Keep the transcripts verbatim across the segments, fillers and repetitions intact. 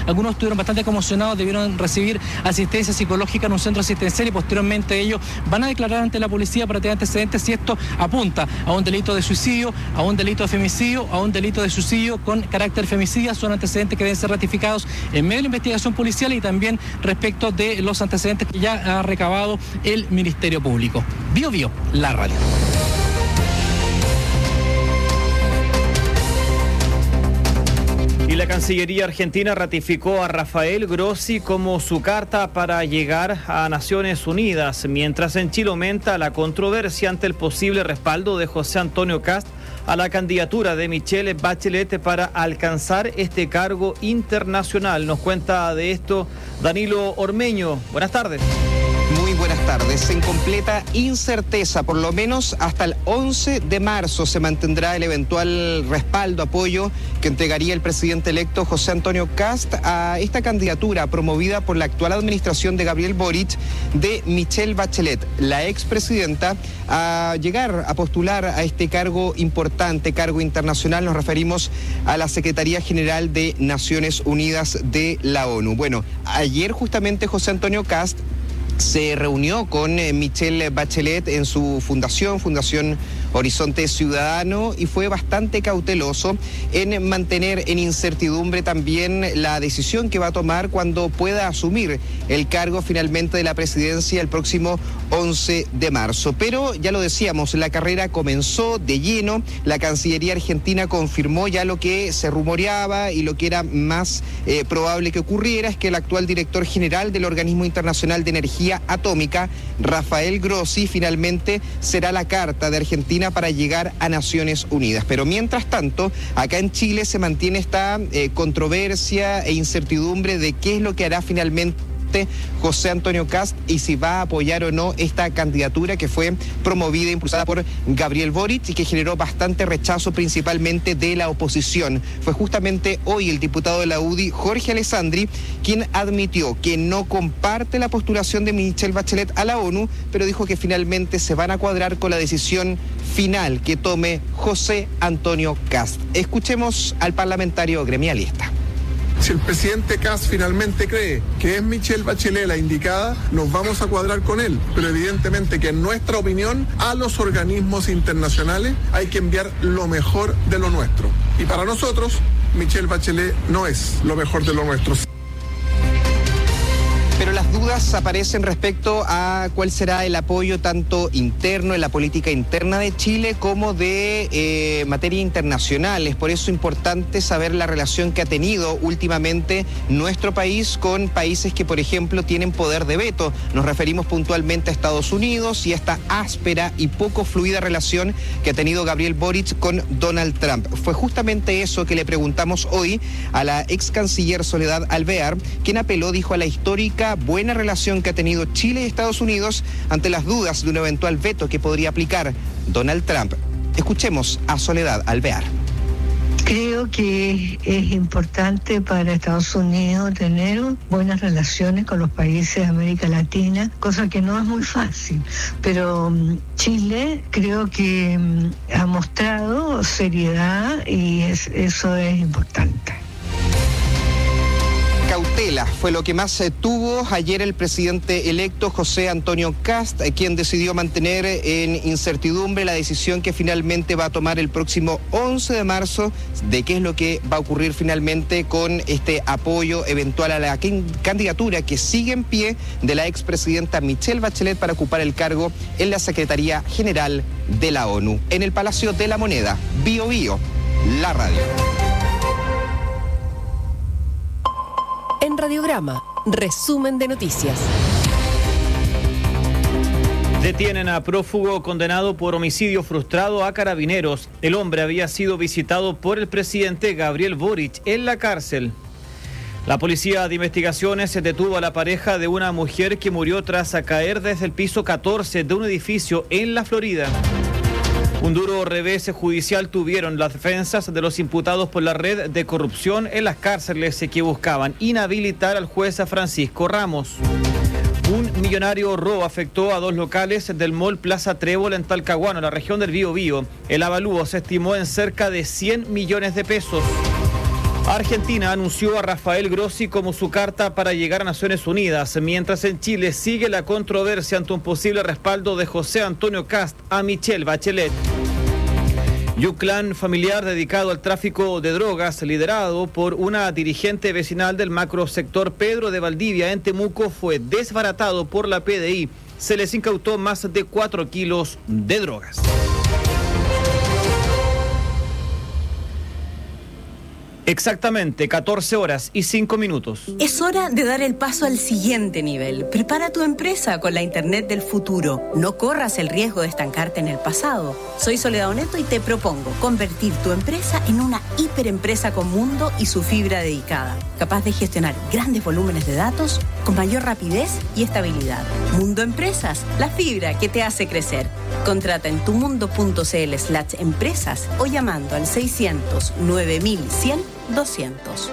algunos estuvieron bastante conmocionados, debieron recibir asistencia psicológica en un centro asistencial y posteriormente ellos van a declarar ante la policía para tener antecedentes si esto apunta a un delito de suicidio, a un delito de femicidio, a un delito de suicidio con carácter femicida. Son antecedentes que deben ser ratificados en medio de la investigación policial y también respecto de los antecedentes que ya ha recabado el Ministerio Público. Bio Bio, la radio. Y la Cancillería Argentina ratificó a Rafael Grossi como su carta para llegar a Naciones Unidas, mientras en Chile aumenta la controversia ante el posible respaldo de José Antonio Kast a la candidatura de Michelle Bachelet para alcanzar este cargo internacional. Nos cuenta de esto Danilo Ormeño. Buenas tardes. Muy buenas tardes. En completa incerteza, por lo menos hasta el once de marzo se mantendrá el eventual respaldo, apoyo que entregaría el presidente electo José Antonio Kast a esta candidatura promovida por la actual administración de Gabriel Boric de Michelle Bachelet, la expresidenta, a llegar a postular a este cargo importante, cargo internacional. Nos referimos a la Secretaría General de Naciones Unidas de la ONU. Bueno, ayer justamente José Antonio Kast se reunió con eh, Michelle Bachelet en su fundación, Fundación Horizonte Ciudadano, y fue bastante cauteloso en mantener en incertidumbre también la decisión que va a tomar cuando pueda asumir el cargo finalmente de la presidencia el próximo once de marzo. Pero ya lo decíamos, la carrera comenzó de lleno. La Cancillería Argentina confirmó ya lo que se rumoreaba y lo que era más eh, probable que ocurriera, es que el actual director general del Organismo Internacional de Energía Atómica, Rafael Grossi, finalmente será la carta de Argentina para llegar a Naciones Unidas. Pero mientras tanto, acá en Chile se mantiene esta eh, controversia e incertidumbre de qué es lo que hará finalmente José Antonio Kast y si va a apoyar o no esta candidatura que fue promovida e impulsada por Gabriel Boric y que generó bastante rechazo principalmente de la oposición. Fue justamente hoy el diputado de la U D I, Jorge Alessandri, quien admitió que no comparte la postulación de Michelle Bachelet a la ONU, pero dijo que finalmente se van a cuadrar con la decisión final que tome José Antonio Kast. Escuchemos al parlamentario gremialista. Si el presidente Kast finalmente cree que es Michelle Bachelet la indicada, nos vamos a cuadrar con él. Pero evidentemente que en nuestra opinión, a los organismos internacionales hay que enviar lo mejor de lo nuestro. Y para nosotros, Michelle Bachelet no es lo mejor de lo nuestro. Pero las dudas aparecen respecto a cuál será el apoyo tanto interno en la política interna de Chile como de eh, materia internacional. Es por eso importante saber la relación que ha tenido últimamente nuestro país con países que, por ejemplo, tienen poder de veto. Nos referimos puntualmente a Estados Unidos y a esta áspera y poco fluida relación que ha tenido Gabriel Boric con Donald Trump. Fue justamente eso que le preguntamos hoy a la ex canciller Soledad Alvear, quien apeló, dijo, a la histórica buena relación que ha tenido Chile y Estados Unidos ante las dudas de un eventual veto que podría aplicar Donald Trump. Escuchemos a Soledad Alvear. Creo que es importante para Estados Unidos tener buenas relaciones con los países de América Latina, cosa que no es muy fácil, pero Chile creo que ha mostrado seriedad y es, eso es importante. Cautela fue lo que más eh, tuvo ayer el presidente electo José Antonio Kast, eh, quien decidió mantener en incertidumbre la decisión que finalmente va a tomar el próximo once de marzo de qué es lo que va a ocurrir finalmente con este apoyo eventual a la candidatura que sigue en pie de la expresidenta Michelle Bachelet para ocupar el cargo en la Secretaría General de la ONU. En el Palacio de la Moneda, Bio Bio, la radio. En Radiograma, resumen de noticias. Detienen a prófugo condenado por homicidio frustrado a Carabineros. El hombre había sido visitado por el presidente Gabriel Boric en la cárcel. La policía de investigaciones se detuvo a la pareja de una mujer que murió tras caer desde el piso catorce de un edificio en la Florida. Un duro revés judicial tuvieron las defensas de los imputados por la red de corrupción en las cárceles que buscaban inhabilitar al juez Francisco Ramos. Un millonario robo afectó a dos locales del mall Plaza Trébol en Talcahuano, en la región del Biobío. El avalúo se estimó en cerca de cien millones de pesos. Argentina anunció a Rafael Grossi como su carta para llegar a Naciones Unidas, mientras en Chile sigue la controversia ante un posible respaldo de José Antonio Kast a Michelle Bachelet. Y un clan familiar dedicado al tráfico de drogas, liderado por una dirigente vecinal del macrosector Pedro de Valdivia en Temuco, fue desbaratado por la P D I. Se les incautó más de cuatro kilos de drogas. Exactamente, catorce horas y cinco minutos. Es hora de dar el paso al siguiente nivel. Prepara tu empresa con la Internet del futuro. No corras el riesgo de estancarte en el pasado. Soy Soledad Oneto y te propongo convertir tu empresa en una hiperempresa con mundo y su fibra dedicada, capaz de gestionar grandes volúmenes de datos con mayor rapidez y estabilidad. Mundo Empresas, la fibra que te hace crecer. Contrata en tumundo.cl slash empresas o llamando al seiscientos nueve mil cien doscientos.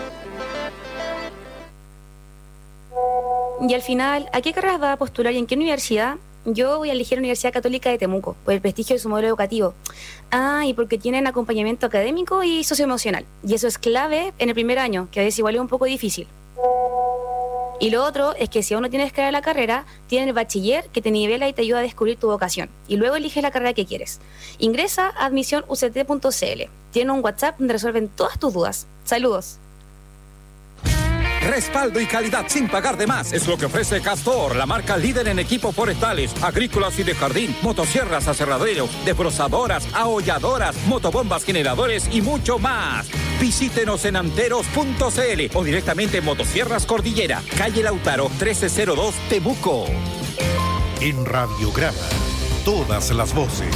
Y al final, ¿a qué carreras va a postular y en qué universidad? Yo voy a elegir la Universidad Católica de Temuco, por el prestigio de su modelo educativo. Ah, y porque tienen acompañamiento académico y socioemocional. Y eso es clave en el primer año, que a veces igual es un poco difícil. Y lo otro es que si aún no tienes clara la carrera, tienen el bachiller que te nivela y te ayuda a descubrir tu vocación. Y luego eliges la carrera que quieres. Ingresa a admisión u c t punto c l. Tienen un WhatsApp donde resuelven todas tus dudas. Saludos. Respaldo y calidad sin pagar de más es lo que ofrece Castor, la marca líder en equipos forestales, agrícolas y de jardín, motosierras, aserraderos, desbrozadoras, aholladoras, motobombas, generadores y mucho más. Visítenos en anteros punto c l o directamente en Motosierras Cordillera, calle Lautaro trece cero dos, Temuco. En Radiograma, todas las voces.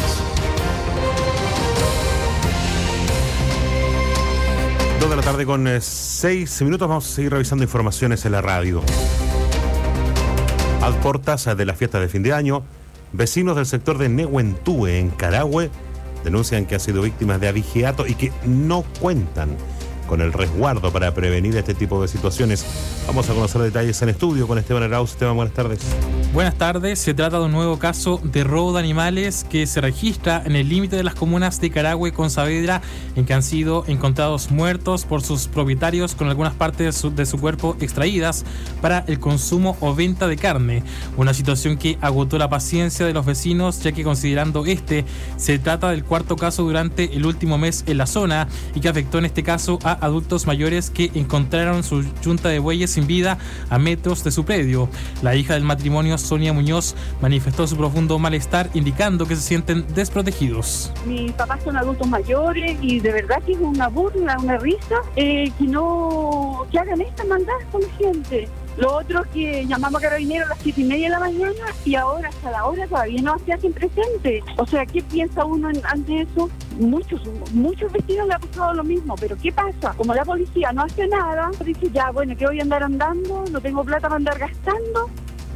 Dos de la tarde con eh, seis minutos. Vamos a seguir revisando informaciones en la radio. A portas de las fiestas de fin de año, vecinos del sector de Nehuentúe, en Carahue, denuncian que han sido víctimas de abigeato y que no cuentan con el resguardo para prevenir este tipo de situaciones. Vamos a conocer detalles en estudio con Esteban Arauz. Esteban, buenas tardes. Buenas tardes. Se trata de un nuevo caso de robo de animales que se registra en el límite de las comunas de Carahue con Saavedra, en que han sido encontrados muertos por sus propietarios con algunas partes de su, de su cuerpo extraídas para el consumo o venta de carne. Una situación que agotó la paciencia de los vecinos, ya que considerando este se trata del cuarto caso durante el último mes en la zona y que afectó en este caso a adultos mayores que encontraron su yunta de bueyes sin vida a metros de su predio. La hija del matrimonio, Sonia Muñoz, manifestó su profundo malestar, indicando que se sienten desprotegidos. Mis papás son adultos mayores y de verdad que es una burla, una risa, eh, que no que hagan esta maldad con la gente. Lo otro que llamamos a Carabineros a las siete y media de la mañana y ahora hasta la hora todavía no se hacen presente. O sea, ¿qué piensa uno ante eso? Muchos, muchos vecinos le ha pasado lo mismo, pero ¿qué pasa? Como la policía no hace nada, dice ya, bueno, que voy a andar andando, no tengo plata para andar gastando.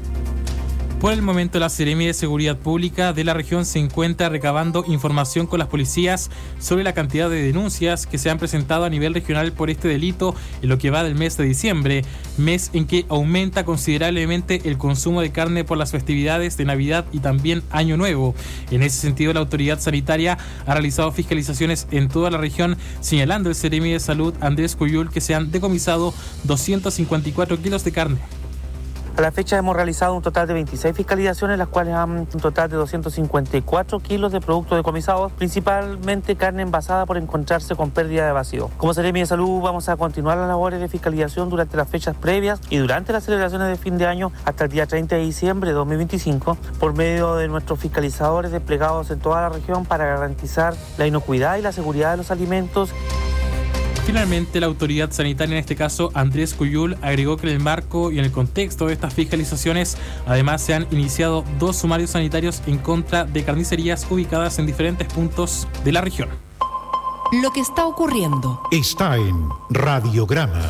Por el momento, la Seremi de Seguridad Pública de la región se encuentra recabando información con las policías sobre la cantidad de denuncias que se han presentado a nivel regional por este delito en lo que va del mes de diciembre, mes en que aumenta considerablemente el consumo de carne por las festividades de Navidad y también Año Nuevo. En ese sentido, la autoridad sanitaria ha realizado fiscalizaciones en toda la región, señalando el Seremi de Salud, Andrés Cuyul, que se han decomisado doscientos cincuenta y cuatro kilos de carne. A la fecha hemos realizado un total de veintiséis fiscalizaciones, las cuales han un total de doscientos cincuenta y cuatro kilos de productos decomisados, principalmente carne envasada por encontrarse con pérdida de vacío. Como Seremi de Salud vamos a continuar las labores de fiscalización durante las fechas previas y durante las celebraciones de fin de año hasta el día treinta de diciembre de dos mil veinticinco por medio de nuestros fiscalizadores desplegados en toda la región para garantizar la inocuidad y la seguridad de los alimentos. Finalmente, la autoridad sanitaria, en este caso Andrés Cuyul, agregó que en el marco y en el contexto de estas fiscalizaciones, además se han iniciado dos sumarios sanitarios en contra de carnicerías ubicadas en diferentes puntos de la región. Lo que está ocurriendo está en Radiograma.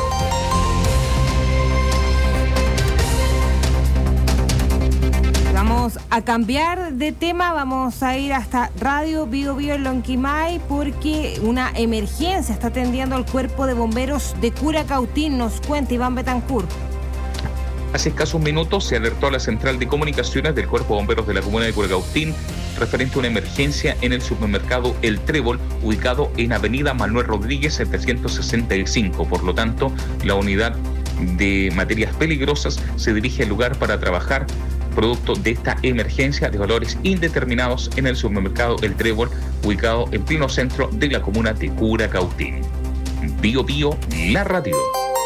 Vamos a cambiar de tema, vamos a ir hasta Radio Bio Bio en Lonquimay porque una emergencia está atendiendo al cuerpo de bomberos de Curacautín, nos cuenta Iván Betancourt. Hace escasos minutos se alertó a la central de comunicaciones del Cuerpo de Bomberos de la comuna de Curacautín referente a una emergencia en el supermercado El Trébol, ubicado en Avenida Manuel Rodríguez setecientos sesenta y cinco. Por lo tanto, la unidad de materias peligrosas se dirige al lugar para trabajar producto de esta emergencia de valores indeterminados en el supermercado El Trébol, ubicado en pleno centro de la comuna de Curacautín. Bio Bio, la radio.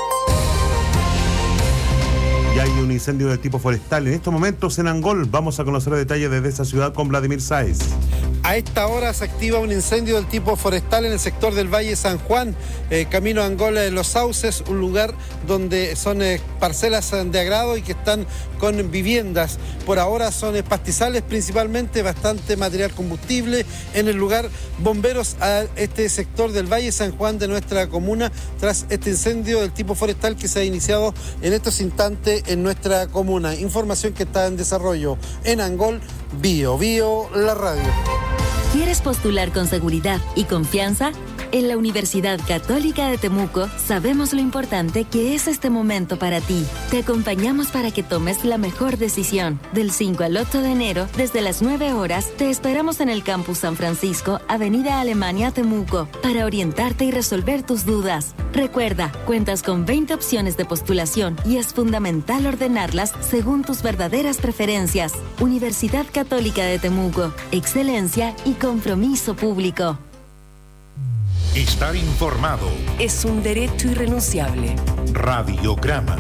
Y hay un incendio de tipo forestal en estos momentos en Angol. Vamos a conocer detalles desde esa ciudad con Vladimir Sáez. A esta hora se activa un incendio del tipo forestal en el sector del Valle San Juan, eh, camino a Angola de los Sauces, un lugar donde son eh, parcelas de agrado y que están con viviendas. Por ahora son eh, pastizales principalmente, bastante material combustible en el lugar. Bomberos a este sector del Valle San Juan de nuestra comuna tras este incendio del tipo forestal que se ha iniciado en estos instantes en nuestra comuna. Información que está en desarrollo en Angol. Bio Bio, la radio. ¿Quieres postular con seguridad y confianza? En la Universidad Católica de Temuco sabemos lo importante que es este momento para ti. Te acompañamos para que tomes la mejor decisión. Del cinco al ocho de enero, desde las nueve horas, te esperamos en el Campus San Francisco, Avenida Alemania, Temuco, para orientarte y resolver tus dudas. Recuerda, cuentas con veinte opciones de postulación y es fundamental ordenarlas según tus verdaderas preferencias. Universidad Católica de Temuco, excelencia y compromiso público. Estar informado es un derecho irrenunciable. Radiograma.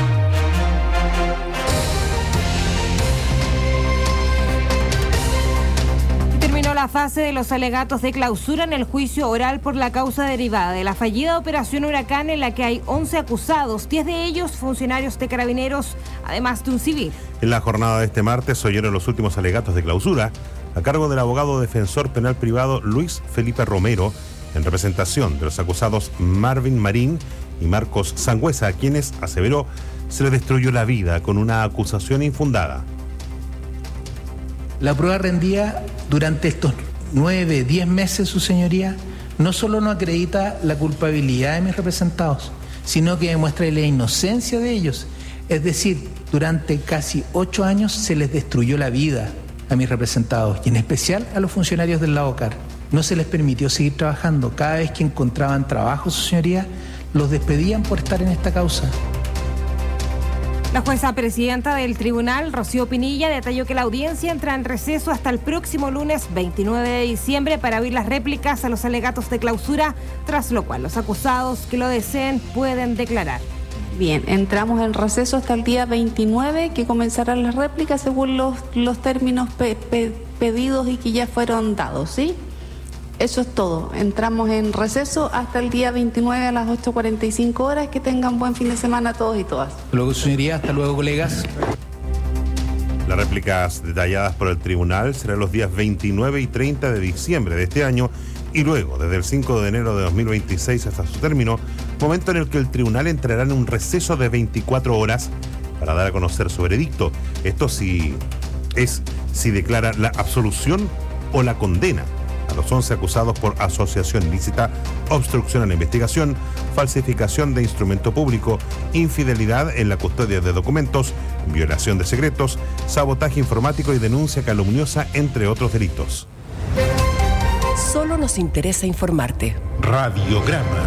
Terminó la fase de los alegatos de clausura en el juicio oral por la causa derivada de la fallida operación Huracán, en la que hay once acusados, diez de ellos funcionarios de Carabineros, además de un civil. En la jornada de este martes se oyeron los últimos alegatos de clausura a cargo del abogado defensor penal privado Luis Felipe Romero, en representación de los acusados Marvin Marín y Marcos Sangüesa, a quienes, aseveró, se les destruyó la vida con una acusación infundada. La prueba rendida durante estos nueve, diez meses, su señoría, no solo no acredita la culpabilidad de mis representados, sino que demuestra la inocencia de ellos. Es decir, durante casi ocho años se les destruyó la vida a mis representados, y en especial a los funcionarios del Lavocar. No se les permitió seguir trabajando. Cada vez que encontraban trabajo, su señoría, los despedían por estar en esta causa. La jueza presidenta del tribunal, Rocío Pinilla, detalló que la audiencia entra en receso hasta el próximo lunes veintinueve de diciembre para oír las réplicas a los alegatos de clausura, tras lo cual los acusados que lo deseen pueden declarar. Bien, entramos en receso hasta el día veintinueve, que comenzarán las réplicas según los, los términos pe, pe, pedidos y que ya fueron dados, ¿sí? Eso es todo. Entramos en receso hasta el día veintinueve a las ocho cuarenta y cinco horas. Que tengan buen fin de semana todos y todas. Luego, señoría, hasta luego, colegas. Las réplicas detalladas por el tribunal serán los días veintinueve y treinta de diciembre de este año y luego, desde el cinco de enero de dos mil veintiséis hasta su término, momento en el que el tribunal entrará en un receso de veinticuatro horas para dar a conocer su veredicto. Esto sí es si declara la absolución o la condena a los once acusados por asociación ilícita, obstrucción a la investigación, falsificación de instrumento público, infidelidad en la custodia de documentos, violación de secretos, sabotaje informático y denuncia calumniosa, entre otros delitos. Solo nos interesa informarte. Radiograma.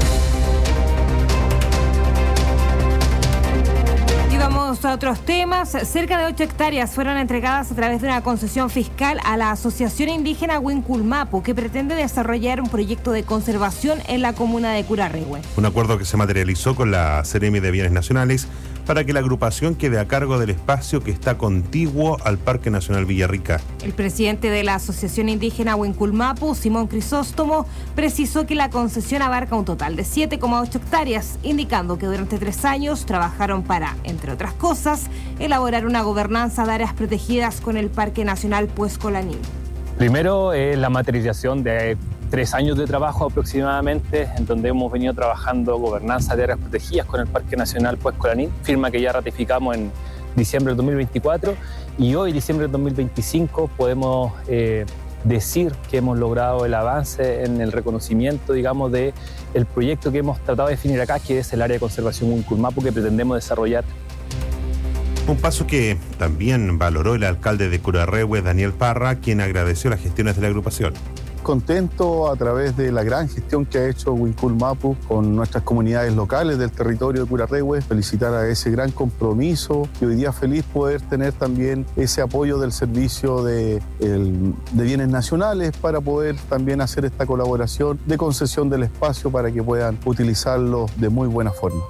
Vamos a otros temas. Cerca de ocho hectáreas fueron entregadas a través de una concesión fiscal a la Asociación Indígena Huinculmapu, que pretende desarrollar un proyecto de conservación en la comuna de Curarrehue. Un acuerdo que se materializó con la Seremi de Bienes Nacionales para que la agrupación quede a cargo del espacio que está contiguo al Parque Nacional Villarrica. El presidente de la Asociación Indígena Huinculmapu, Simón Crisóstomo, precisó que la concesión abarca un total de siete coma ocho hectáreas, indicando que durante tres años trabajaron para, entre otras cosas, elaborar una gobernanza de áreas protegidas con el Parque Nacional Puesco-Lanín. Primero, es la materialización de tres años de trabajo aproximadamente, en donde hemos venido trabajando gobernanza de áreas protegidas con el Parque Nacional Puesco-Lanín, firma que ya ratificamos en diciembre del dos mil veinticuatro, y hoy, diciembre del dos mil veinticinco, podemos eh, decir que hemos logrado el avance en el reconocimiento, digamos, de el proyecto que hemos tratado de definir acá, que es el área de conservación Huinculmapu que pretendemos desarrollar. Un paso que también valoró el alcalde de Curarrehue, Daniel Parra, quien agradeció las gestiones de la agrupación. Contento a través de la gran gestión que ha hecho Huicul Mapu con nuestras comunidades locales del territorio de Curarrehue, felicitar a ese gran compromiso y hoy día feliz poder tener también ese apoyo del servicio de, el, de bienes nacionales para poder también hacer esta colaboración de concesión del espacio para que puedan utilizarlo de muy buena forma.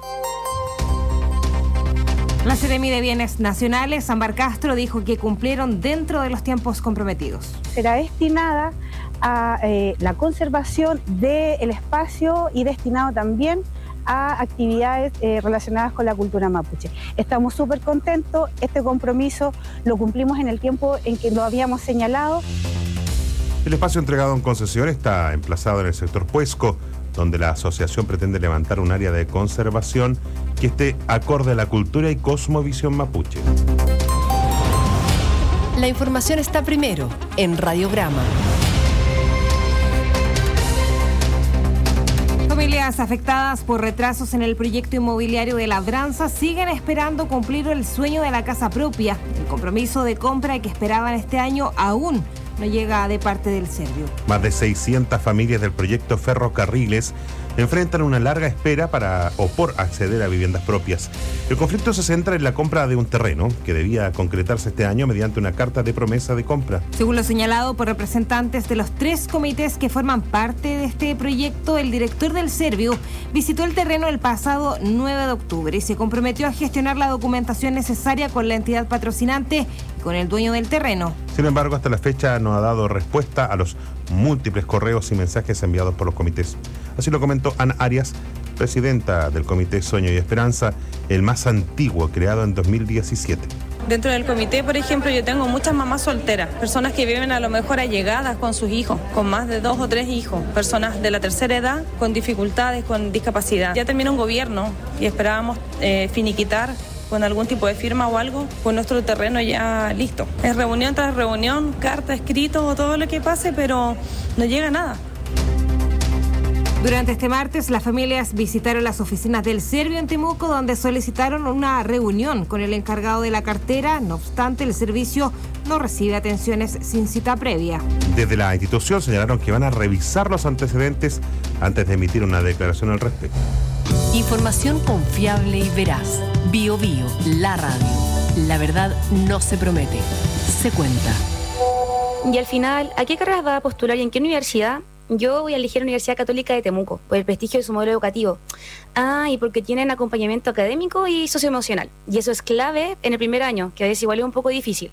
La Seremi de Bienes Nacionales, Ámbar Castro, dijo que cumplieron dentro de los tiempos comprometidos. Será destinada a eh, la conservación del espacio y destinado también a actividades eh, relacionadas con la cultura mapuche. Estamos súper contentos, este compromiso lo cumplimos en el tiempo en que lo habíamos señalado. El espacio entregado en concesión está emplazado en el sector Puesco, donde la asociación pretende levantar un área de conservación que esté acorde a la cultura y cosmovisión mapuche. La información está primero en Radiograma. Familias afectadas por retrasos en el proyecto inmobiliario de Labranza siguen esperando cumplir el sueño de la casa propia. El compromiso de compra que esperaban este año aún no llega de parte del serbio. Más de seiscientas familias del proyecto Ferrocarriles enfrentan una larga espera para o por acceder a viviendas propias. El conflicto se centra en la compra de un terreno que debía concretarse este año mediante una carta de promesa de compra. Según lo señalado por representantes de los tres comités que forman parte de este proyecto, el director del serbio visitó el terreno el pasado nueve de octubre y se comprometió a gestionar la documentación necesaria con la entidad patrocinante y con el dueño del terreno. Sin embargo, hasta la fecha no ha dado respuesta a los múltiples correos y mensajes enviados por los comités. Así lo comentó Ana Arias, presidenta del Comité Sueño y Esperanza, el más antiguo, creado en dos mil diecisiete. Dentro del comité, por ejemplo, yo tengo muchas mamás solteras, personas que viven a lo mejor allegadas con sus hijos, con más de dos o tres hijos, personas de la tercera edad, con dificultades, con discapacidad. Ya termina un gobierno y esperábamos eh, finiquitar con algún tipo de firma o algo, con nuestro terreno ya listo. Es reunión tras reunión, carta, escrito o todo lo que pase, pero no llega nada. Durante este martes, las familias visitaron las oficinas del serbio en Temuco, donde solicitaron una reunión con el encargado de la cartera. No obstante, el servicio no recibe atenciones sin cita previa. Desde la institución señalaron que van a revisar los antecedentes antes de emitir una declaración al respecto. Información confiable y veraz. Bio Bio, la radio. La verdad no se promete, se cuenta. Y al final, ¿a qué carreras va a postular y en qué universidad? Yo voy a elegir la Universidad Católica de Temuco, por el prestigio de su modelo educativo. Ah, y porque tienen acompañamiento académico y socioemocional. Y eso es clave en el primer año, que a veces igual es un poco difícil.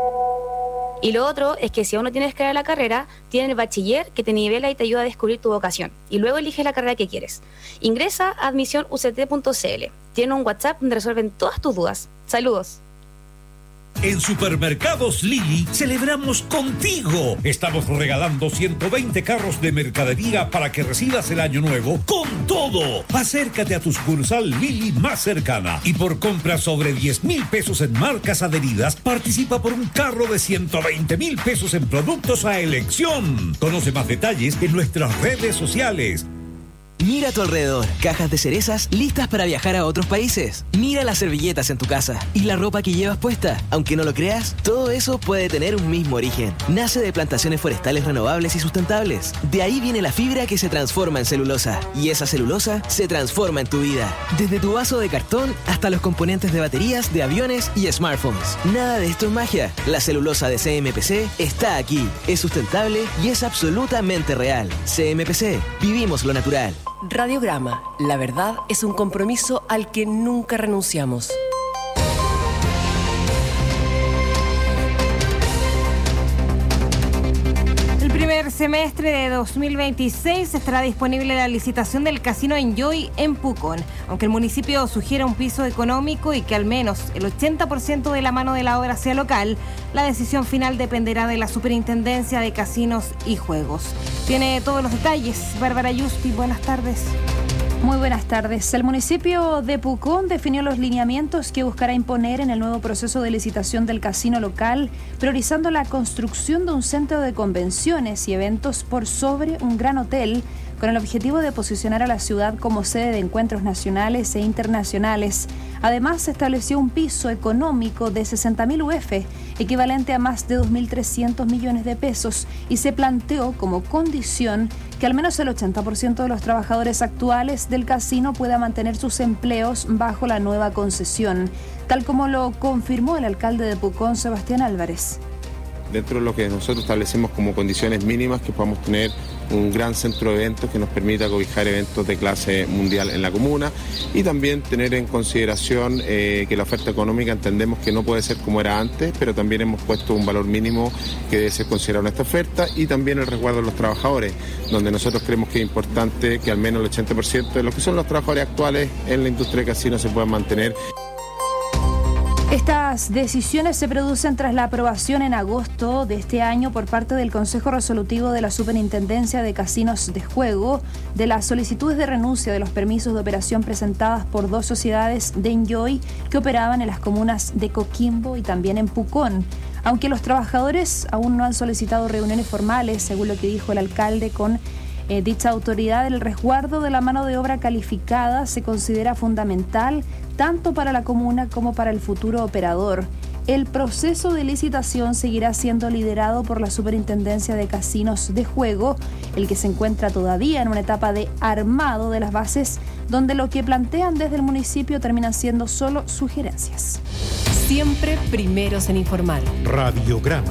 Y lo otro es que si aún no tienes que ir a la carrera, tienen el bachiller que te nivela y te ayuda a descubrir tu vocación. Y luego eliges la carrera que quieres. Ingresa a admisión u c t punto c l. Tienen un WhatsApp donde resuelven todas tus dudas. Saludos. En Supermercados Lili celebramos contigo. Estamos regalando ciento veinte carros de mercadería para que recibas el año nuevo con todo. Acércate a tu sucursal Lili más cercana y por compras sobre diez mil pesos en marcas adheridas, participa por un carro de ciento veinte mil pesos en productos a elección. Conoce más detalles en nuestras redes sociales. Mira a tu alrededor, cajas de cerezas listas para viajar a otros países. Mira las servilletas en tu casa y la ropa que llevas puesta. Aunque no lo creas, todo eso puede tener un mismo origen. Nace de plantaciones forestales renovables y sustentables. De ahí viene la fibra que se transforma en celulosa. Y esa celulosa se transforma en tu vida. Desde tu vaso de cartón hasta los componentes de baterías, de aviones y smartphones. Nada de esto es magia. La celulosa de C M P C está aquí. Es sustentable y es absolutamente real. C M P C. Vivimos lo natural. Radiograma. La verdad es un compromiso al que nunca renunciamos. El primer semestre de dos mil veintiséis estará disponible la licitación del Casino Enjoy en Pucón. Aunque el municipio sugiera un piso económico y que al menos el ochenta por ciento de la mano de la obra sea local, la decisión final dependerá de la Superintendencia de Casinos y Juegos. Tiene todos los detalles. Bárbara Yusti, buenas tardes. Muy buenas tardes. El municipio de Pucón definió los lineamientos que buscará imponer en el nuevo proceso de licitación del casino local, priorizando la construcción de un centro de convenciones y eventos por sobre un gran hotel, con el objetivo de posicionar a la ciudad como sede de encuentros nacionales e internacionales. Además, se estableció un piso económico de sesenta mil U F, equivalente a más de dos mil trescientos millones de pesos, y se planteó como condición que al menos el ochenta por ciento de los trabajadores actuales del casino pueda mantener sus empleos bajo la nueva concesión, tal como lo confirmó el alcalde de Pucón, Sebastián Álvarez. Dentro de lo que nosotros establecemos como condiciones mínimas, que podamos tener un gran centro de eventos que nos permita cobijar eventos de clase mundial en la comuna, y también tener en consideración eh, que la oferta económica entendemos que no puede ser como era antes, pero también hemos puesto un valor mínimo que debe ser considerado en esta oferta, y también el resguardo de los trabajadores, donde nosotros creemos que es importante que al menos el ochenta por ciento de los que son los trabajadores actuales en la industria de casinos se puedan mantener. Estas decisiones se producen tras la aprobación en agosto de este año por parte del Consejo Resolutivo de la Superintendencia de Casinos de Juego de las solicitudes de renuncia de los permisos de operación presentadas por dos sociedades de Enjoy que operaban en las comunas de Coquimbo y también en Pucón. Aunque los trabajadores aún no han solicitado reuniones formales, según lo que dijo el alcalde con Eh, dicha autoridad, el resguardo de la mano de obra calificada se considera fundamental tanto para la comuna como para el futuro operador. El proceso de licitación seguirá siendo liderado por la Superintendencia de Casinos de Juego, el que se encuentra todavía en una etapa de armado de las bases, donde lo que plantean desde el municipio terminan siendo solo sugerencias. Siempre primeros en informar. Radiograma.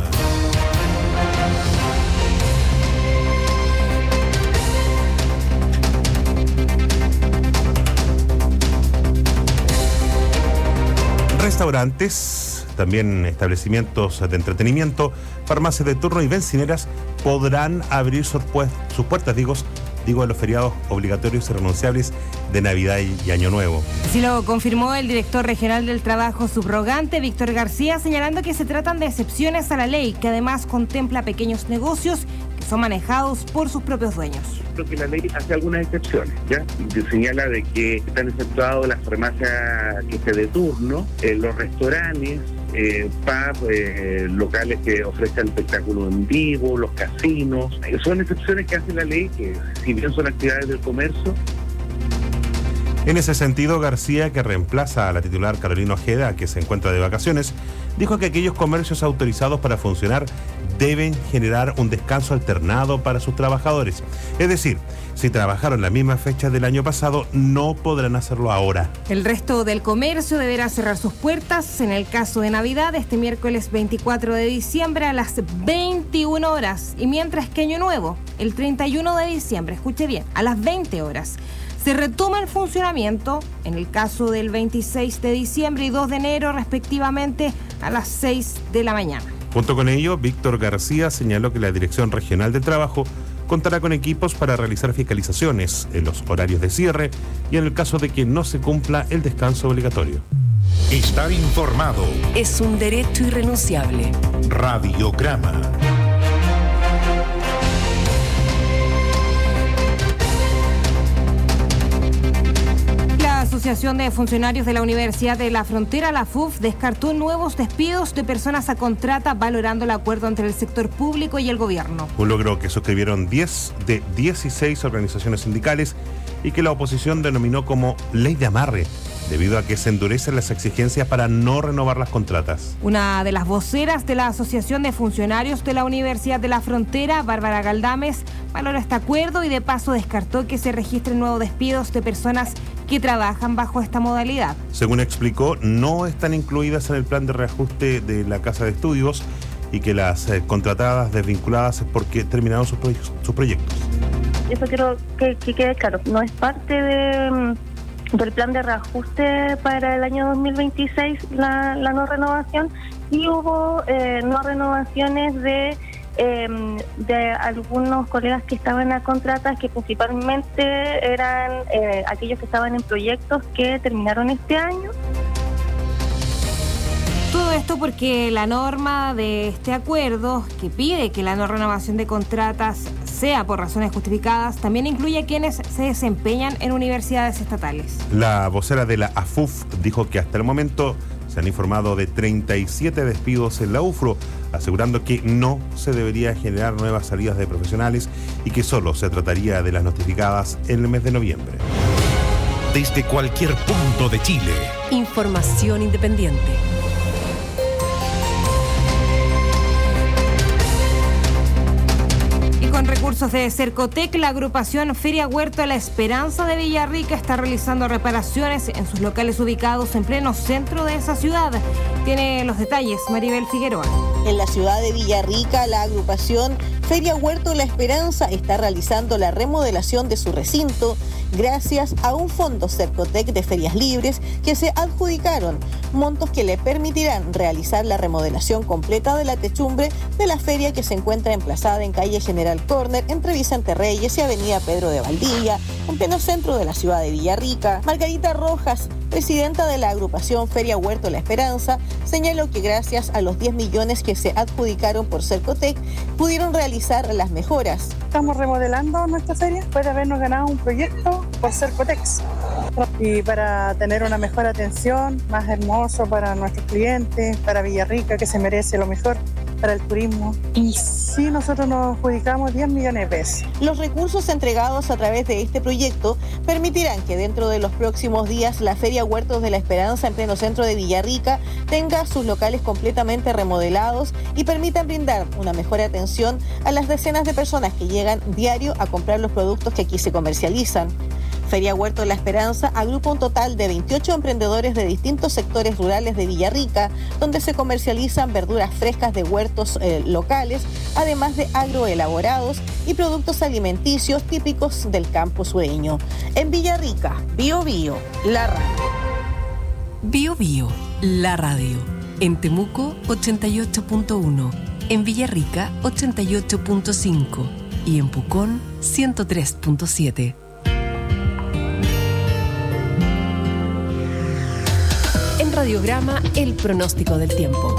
Restaurantes, también establecimientos de entretenimiento, farmacias de turno y bencineras podrán abrir sus, pues, sus puertas, digo, digo, en los feriados obligatorios y renunciables de Navidad y Año Nuevo. Así lo confirmó el director regional del trabajo subrogante, Víctor García, señalando que se tratan de excepciones a la ley, que además contempla pequeños negocios que son manejados por sus propios dueños. Creo que la ley hace algunas excepciones, ¿ya? Y señala de que están exceptuados las farmacias que esté de turno, eh, los restaurantes, eh, pubs, eh, locales que ofrecen espectáculos en vivo, los casinos. Eh, son excepciones que hace la ley, que si bien son actividades del comercio. En ese sentido, García, que reemplaza a la titular Carolina Ojeda, que se encuentra de vacaciones, dijo que aquellos comercios autorizados para funcionar deben generar un descanso alternado para sus trabajadores. Es decir, si trabajaron la misma fecha del año pasado, no podrán hacerlo ahora. El resto del comercio deberá cerrar sus puertas en el caso de Navidad este miércoles veinticuatro de diciembre a las veintiuna horas, y mientras que Año Nuevo, el treinta y uno de diciembre, escuche bien, a las veinte horas. Se retoma el funcionamiento, en el caso del veintiséis de diciembre y dos de enero, respectivamente, a las seis de la mañana. Junto con ello, Víctor García señaló que la Dirección Regional del Trabajo contará con equipos para realizar fiscalizaciones en los horarios de cierre y en el caso de que no se cumpla el descanso obligatorio. Estar informado es un derecho irrenunciable. Radiograma. La Asociación de Funcionarios de la Universidad de la Frontera, la F U F, descartó nuevos despidos de personas a contrata, valorando el acuerdo entre el sector público y el gobierno. Un logro que suscribieron diez de dieciséis organizaciones sindicales y que la oposición denominó como ley de amarre, debido a que se endurecen las exigencias para no renovar las contratas. Una de las voceras de la Asociación de Funcionarios de la Universidad de la Frontera, Bárbara Galdames, valora este acuerdo y de paso descartó que se registren nuevos despidos de personas que trabajan bajo esta modalidad. Según explicó, no están incluidas en el plan de reajuste de la Casa de Estudios y que las eh, contratadas desvinculadas es porque terminaron sus, proye- sus proyectos. Eso quiero que, que quede claro, no es parte de... del plan de reajuste para el año dos mil veintiséis, la, la no renovación, y hubo eh, no renovaciones de eh, de algunos colegas que estaban a contratas, que principalmente eran eh, aquellos que estaban en proyectos que terminaron este año. Todo esto porque la norma de este acuerdo, que pide que la no renovación de contratas sea por razones justificadas, también incluye a quienes se desempeñan en universidades estatales. La vocera de la A F U F dijo que hasta el momento Se han informado de treinta y siete despidos en la U F R O, asegurando que no se debería generar nuevas salidas de profesionales y que solo se trataría de las notificadas en el mes de noviembre. Desde cualquier punto de Chile. Información independiente. Con recursos de Cercotec, la agrupación Feria Huerto La Esperanza de Villarrica está realizando reparaciones en sus locales ubicados en pleno centro de esa ciudad. Tiene los detalles Maribel Figueroa. En la ciudad de Villarrica, la agrupación Feria Huerto La Esperanza está realizando la remodelación de su recinto gracias a un fondo Cercotec de ferias libres que se adjudicaron, montos que le permitirán realizar la remodelación completa de la techumbre de la feria que se encuentra emplazada en calle General Corner entre Vicente Reyes y avenida Pedro de Valdivia, en pleno centro de la ciudad de Villarrica. Margarita Rojas, presidenta de la agrupación Feria Huerto La Esperanza, señaló que gracias a los diez millones que se adjudicaron por Cercotec, pudieron realizar las mejoras. Estamos remodelando nuestra feria después de habernos ganado un proyecto por Cercotec y para tener una mejor atención, más hermoso para nuestros clientes, para Villarrica, que se merece lo mejor, para el turismo. Y sí, nosotros nos adjudicamos diez millones de pesos. Los recursos entregados a través de este proyecto permitirán que dentro de los próximos días la Feria Huertos de la Esperanza en pleno centro de Villarrica tenga sus locales completamente remodelados y permitan brindar una mejor atención a las decenas de personas que llegan diario a comprar los productos que aquí se comercializan. Feria Huerto La Esperanza agrupa un total de veintiocho emprendedores de distintos sectores rurales de Villarrica, donde se comercializan verduras frescas de huertos eh, locales, además de agroelaborados y productos alimenticios típicos del campo sureño. En Villarrica, Bio Bio, la radio. Bio Bio, la radio. En Temuco, ochenta y ocho punto uno. En Villarrica, ochenta y ocho punto cinco. Y en Pucón, ciento tres punto siete. En Radiograma, el pronóstico del tiempo.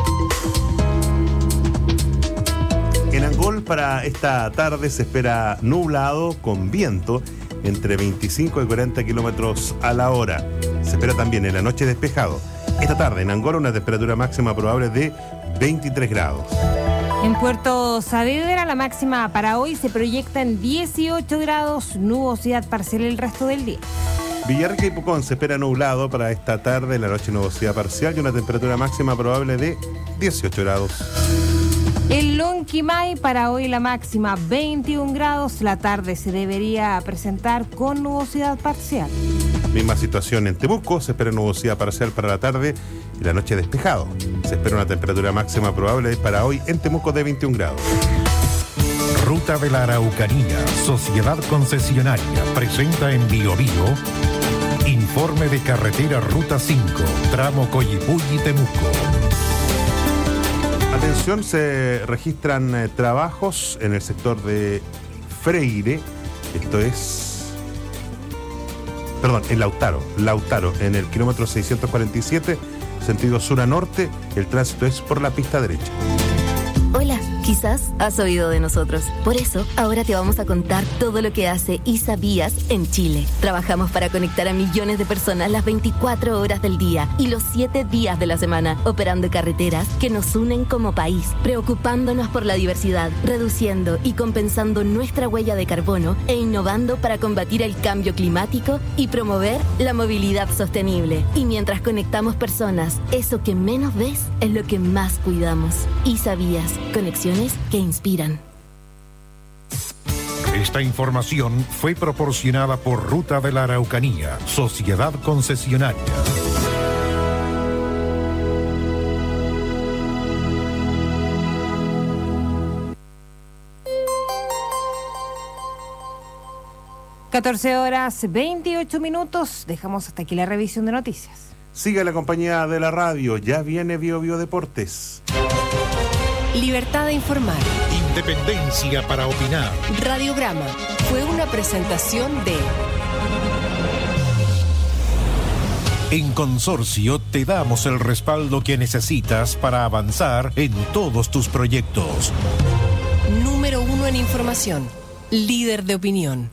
En Angol para esta tarde se espera nublado con viento entre veinticinco y cuarenta kilómetros a la hora. Se espera también en la noche despejado. Esta tarde en Angol una temperatura máxima probable de veintitrés grados. En Puerto Saavedra la máxima para hoy se proyecta en dieciocho grados, nubosidad parcial el resto del día. Villarrica y Pucón se espera nublado para esta tarde, la noche nubosidad parcial y una temperatura máxima probable de dieciocho grados. En Lonquimay para hoy la máxima veintiún grados, la tarde se debería presentar con nubosidad parcial. Misma situación en Temuco, se espera nubosidad parcial para la tarde y la noche despejado. Se espera una temperatura máxima probable para hoy en Temuco de veintiún grados. Ruta de la Araucanía, Sociedad Concesionaria, presenta en Bio Bio informe de carretera Ruta cinco, tramo Coyipulli-Temuco. Atención, se registran eh, trabajos en el sector de Freire, esto es, perdón, en Lautaro, Lautaro, en el kilómetro seiscientos cuarenta y siete, sentido sur a norte, el tránsito es por la pista derecha. Hola, quizás has oído de nosotros. Por eso, ahora te vamos a contar todo lo que hace ISABías en Chile. Trabajamos para conectar a millones de personas las veinticuatro horas del día y los siete días de la semana, operando carreteras que nos unen como país, preocupándonos por la diversidad, reduciendo y compensando nuestra huella de carbono e innovando para combatir el cambio climático y promover la movilidad sostenible. Y mientras conectamos personas, eso que menos ves es lo que más cuidamos. ISABías. Conexiones que inspiran. Esta información fue proporcionada por Ruta de la Araucanía, Sociedad Concesionaria. catorce horas veintiocho minutos. Dejamos hasta aquí la revisión de noticias. Siga la compañía de la radio. Ya viene Bio Bio Deportes. Libertad de informar. Independencia para opinar. Radiograma fue una presentación de... En Consorcio te damos el respaldo que necesitas para avanzar en todos tus proyectos. Número uno en información. Líder de opinión.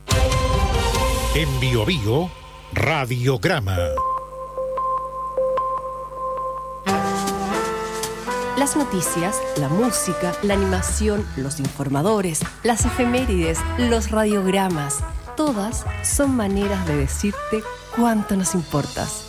En Bio Bio, Radiograma. Las noticias, la música, la animación, los informadores, las efemérides, los radiogramas, todas son maneras de decirte cuánto nos importas.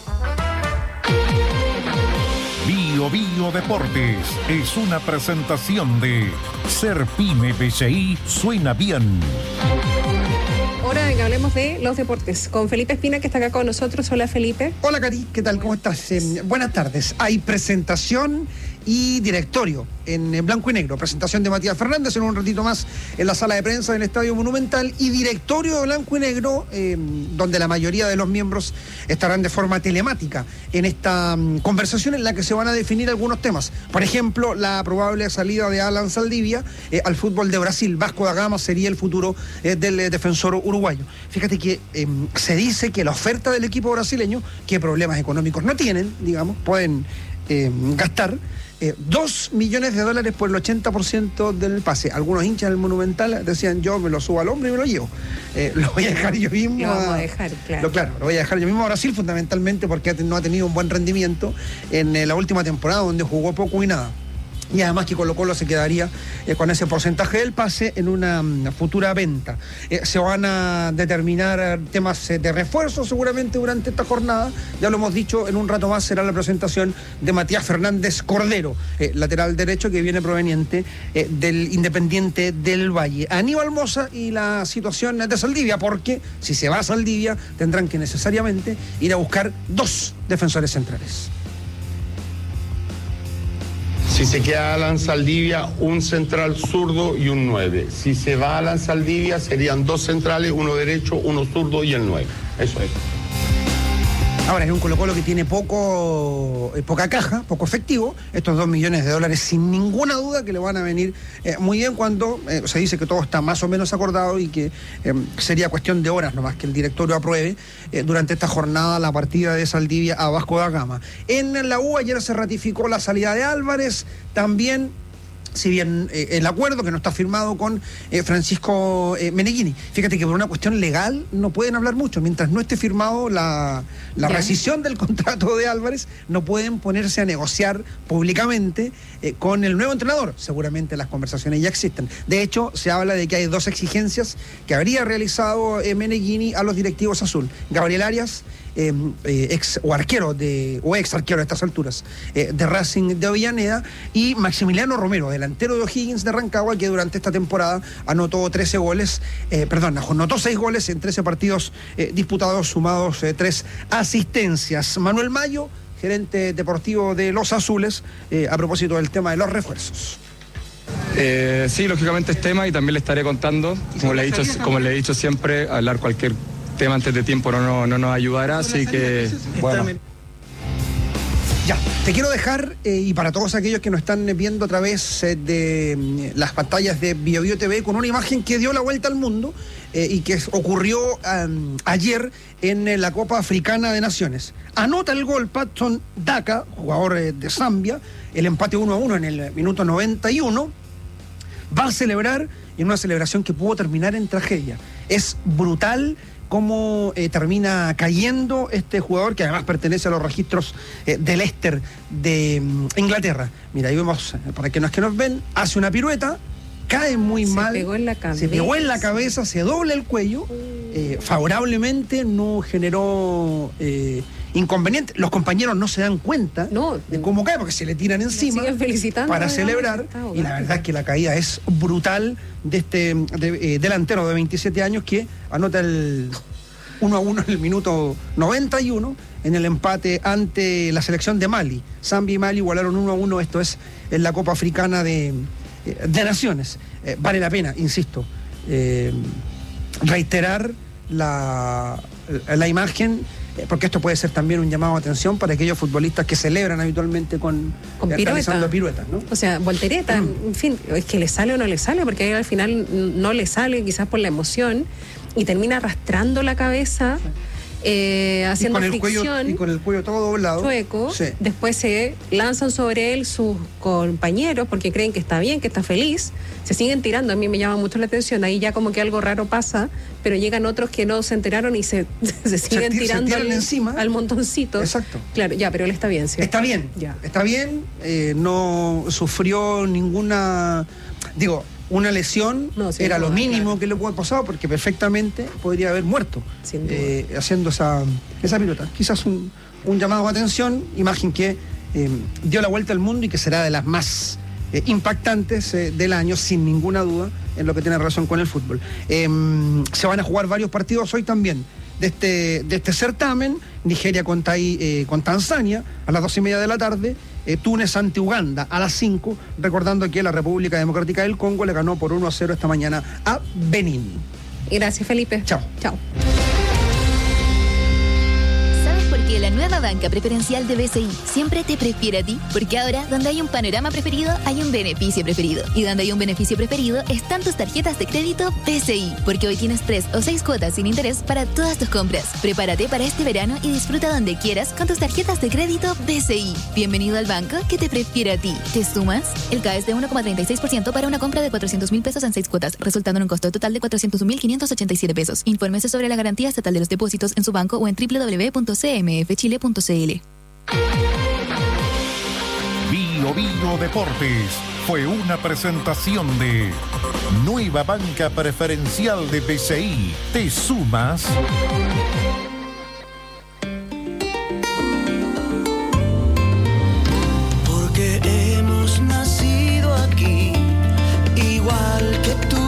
Bio Bio Deportes es una presentación de Ser Pyme B C I Suena Bien. Hora de que hablemos de los deportes con Felipe Espina, que está acá con nosotros. Hola, Felipe. Hola, Cari, ¿qué tal? ¿Cómo estás? Eh, buenas tardes. Hay presentación y directorio en blanco y negro. Presentación de Matías Fernández en un ratito más en la sala de prensa del Estadio Monumental, y directorio de blanco y negro, eh, donde la mayoría de los miembros estarán de forma telemática en esta um, conversación en la que se van a definir algunos temas. Por ejemplo, la probable salida de Alan Saldivia eh, al fútbol de Brasil. Vasco da Gama sería el futuro eh, del eh, defensor uruguayo. Fíjate que eh, se dice que la oferta del equipo brasileño, que problemas económicos no tienen, digamos, pueden eh, gastar Eh, dos millones de dólares por el ochenta por ciento del pase. Algunos hinchas del Monumental decían: yo me lo subo al hombro y me lo llevo. Eh, lo voy a dejar yo mismo. Lo vamos a dejar, claro. Lo, claro, lo voy a dejar yo mismo a Brasil, fundamentalmente porque no ha tenido un buen rendimiento en eh, la última temporada, donde jugó poco y nada. Y además que Colo-Colo se quedaría eh, con ese porcentaje del pase en una, una futura venta. Eh, se van a determinar temas eh, de refuerzo seguramente durante esta jornada. Ya lo hemos dicho, en un rato más será la presentación de Matías Fernández Cordero, eh, lateral derecho que viene proveniente eh, del Independiente del Valle. Aníbal Mosa y la situación de Saldivia, porque si se va a Saldivia tendrán que necesariamente ir a buscar dos defensores centrales. Si se queda Alan Saldivia, un central zurdo y un nueve. Si se va Alan Saldivia, serían dos centrales, uno derecho, uno zurdo y el nueve. Eso es. Ahora, es un Colo-Colo que tiene poco, eh, poca caja, poco efectivo. Estos dos millones de dólares, sin ninguna duda, que le van a venir eh, muy bien cuando eh, se dice que todo está más o menos acordado y que eh, sería cuestión de horas nomás que el directorio apruebe eh, durante esta jornada la partida de Saldivia a Vasco da Gama. En la U ayer se ratificó la salida de Álvarez, también, si bien eh, el acuerdo que no está firmado con eh, Francisco eh, Meneghini. Fíjate que por una cuestión legal no pueden hablar mucho. Mientras no esté firmado la, la rescisión del contrato de Álvarez, no pueden ponerse a negociar públicamente eh, con el nuevo entrenador. Seguramente las conversaciones ya existen. De hecho, se habla de que hay dos exigencias que habría realizado eh, Meneghini a los directivos azul. Gabriel Arias, Eh, eh, ex o arquero de, o ex arquero a estas alturas eh, de Racing de Avellaneda, y Maximiliano Romero, delantero de O'Higgins de Rancagua, que durante esta temporada anotó trece goles, eh, perdón, anotó seis goles en trece partidos eh, disputados, sumados eh, tres asistencias. Manuel Mayo, gerente deportivo de los Azules, eh, a propósito del tema de los refuerzos. Eh, sí, lógicamente es tema, y también le estaré contando, como le he dicho, como le he dicho siempre, hablar cualquier tema antes de tiempo no, no, no nos ayudará, así que bueno. Ya, te quiero dejar, eh, y para todos aquellos que nos están viendo a través eh, de eh, las pantallas de Bio Bio T V, con una imagen que dio la vuelta al mundo eh, y que ocurrió um, ayer en eh, la Copa Africana de Naciones. Anota el gol Patson Daka, jugador eh, de Zambia, el empate uno a uno en el minuto noventa y uno. Va a celebrar, en una celebración que pudo terminar en tragedia. Es brutal cómo eh, termina cayendo este jugador, que además pertenece a los registros eh, del Leicester de um, Inglaterra. Mira, ahí vemos, eh, para que no es que nos ven, hace una pirueta, cae muy se mal, pegó en la cabeza. se pegó en la cabeza, se dobla el cuello, eh, favorablemente no generó eh, inconveniente. Los compañeros no se dan cuenta no, de cómo cae, porque se le tiran encima para celebrar, y la verdad es que la caída es brutal de este de, eh, delantero de veintisiete años, que anota el uno a uno en el minuto noventa y uno en el empate ante la selección de Mali. Zambia y Mali igualaron uno a uno, esto es en la Copa Africana de, de Naciones. Eh, vale la pena, insisto, eh, reiterar la, la imagen, porque esto puede ser también un llamado de atención para aquellos futbolistas que celebran habitualmente con, con eh, pirueta. realizando piruetas, ¿no? O sea, voltereta, mm. en fin, es que le sale o no le sale, porque ahí al final no le sale, quizás por la emoción, y termina arrastrando la cabeza. eh, haciendo y con el fricción. Cuello, y con el cuello todo doblado. Chueco. Sí. Después se lanzan sobre él sus compañeros porque creen que está bien, que está feliz. Se siguen tirando. A mí me llama mucho la atención. Ahí ya como que algo raro pasa, pero llegan otros que no se enteraron y se, se siguen se, tirando se al, encima. al montoncito. Exacto. Claro, ya, pero él está bien, ¿sí? Está bien. Ya. Está bien. Eh, no sufrió ninguna... Digo... Una lesión no, sí, era no, lo mínimo claro. que le puede pasar porque perfectamente podría haber muerto eh, haciendo esa, esa pilota. Quizás un, un llamado de atención, imagen que eh, dio la vuelta al mundo y que será de las más eh, impactantes eh, del año, sin ninguna duda, en lo que tiene relación con el fútbol. Eh, se van a jugar varios partidos hoy también de este, de este certamen. Nigeria con, Tai, eh, con Tanzania a las dos y media de la tarde. Eh, Túnez ante Uganda a las cinco, recordando que la República Democrática del Congo le ganó por uno a cero esta mañana a Benín. Gracias, Felipe. Chao. Chao. Porque la nueva banca preferencial de B C I siempre te prefiere a ti, porque ahora donde hay un panorama preferido hay un beneficio preferido, y donde hay un beneficio preferido están tus tarjetas de crédito B C I, porque hoy tienes tres o seis cuotas sin interés para todas tus compras. Prepárate para este verano y disfruta donde quieras con tus tarjetas de crédito B C I. Bienvenido al banco que te prefiere a ti. ¿Te sumas? El K es de uno coma treinta y seis por ciento para una compra de cuatrocientos mil pesos en seis cuotas, resultando en un costo total de cuatrocientos mil quinientos ochenta y siete pesos. Infórmese sobre la garantía estatal de los depósitos en su banco o en doble u doble u doble u punto c m f chile punto c l. Bio Bio Deportes fue una presentación de Nueva Banca Preferencial de B C I. ¿Te sumas? Porque hemos nacido aquí, igual que tú.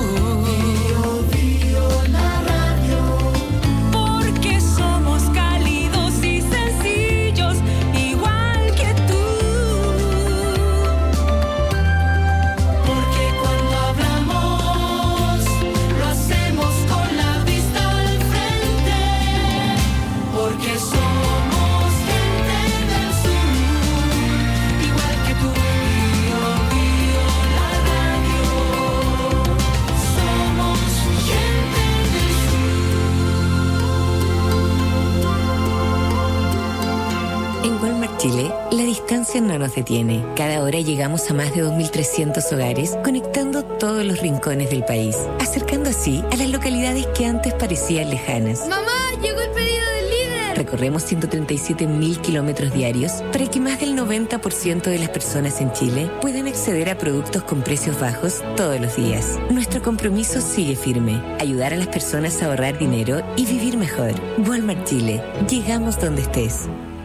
Chile, la distancia no nos detiene. Cada hora llegamos a más de dos mil trescientos hogares, conectando todos los rincones del país, acercando así a las localidades que antes parecían lejanas. ¡Mamá, llegó el pedido del líder! Recorremos ciento treinta y siete mil kilómetros diarios para que más del noventa por ciento de las personas en Chile puedan acceder a productos con precios bajos todos los días. Nuestro compromiso sigue firme: ayudar a las personas a ahorrar dinero y vivir mejor. Walmart Chile, llegamos donde estés.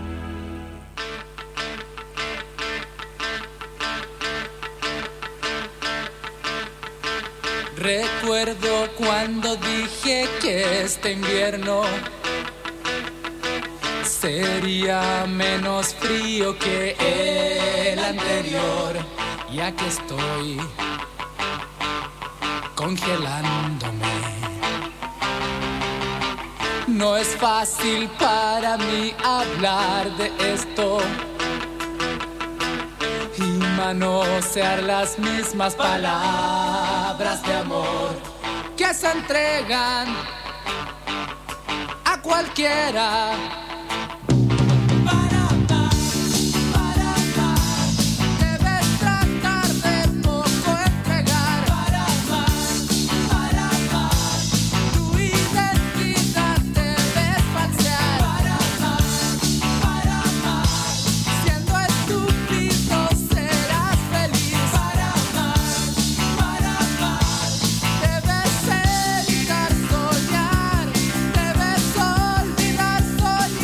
Recuerdo cuando dije que este invierno sería menos frío que el anterior, y aquí estoy congelándome. No es fácil para mí hablar de esto y manosear las mismas palabras de amor que se entregan a cualquiera. Soñar, debes olvidar, soñar.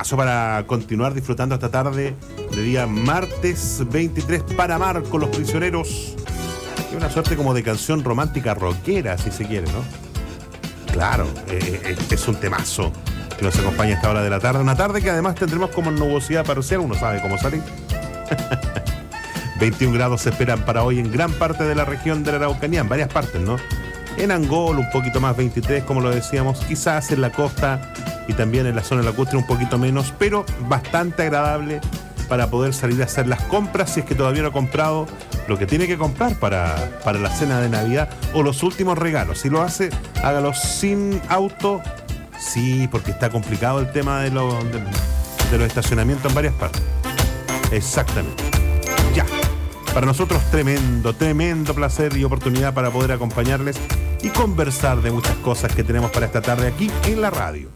temazo para continuar disfrutando esta tarde de día martes veintitrés para Marco, Los Prisioneros. Y una suerte como de canción romántica rockera, si se quiere, ¿no? Claro, eh, eh, es un temazo que nos acompaña a esta hora de la tarde. Una tarde que además tendremos como nubosidad parcial, uno sabe cómo salir. veintiún grados se esperan para hoy en gran parte de la región de la Araucanía, en varias partes, ¿no? En Angol un poquito más, veintitrés, como lo decíamos, quizás en la costa y también en la zona lacustre un poquito menos, pero bastante agradable para poder salir a hacer las compras si es que todavía no ha comprado lo que tiene que comprar para, para la cena de Navidad o los últimos regalos. Si lo hace, hágalo sin auto, sí, porque está complicado el tema de, lo, de, de los estacionamientos en varias partes. Exactamente. Ya. Para nosotros tremendo, tremendo placer y oportunidad para poder acompañarles y conversar de muchas cosas que tenemos para esta tarde aquí en la radio.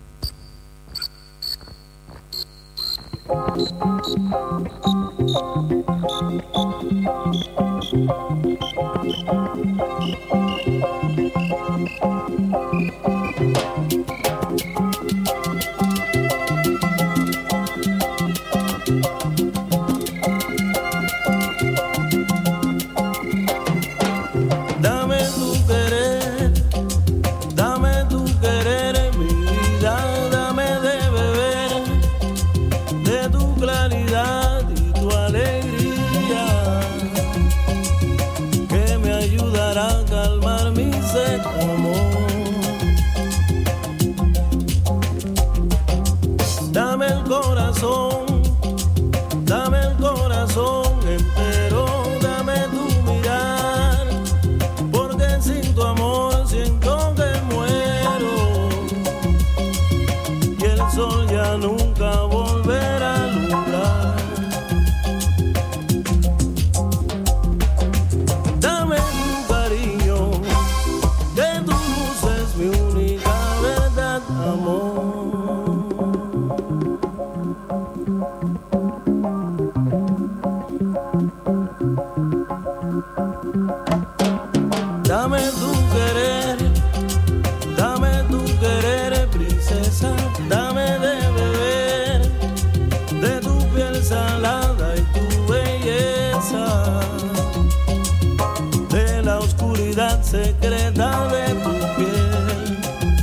Secreta de tu piel,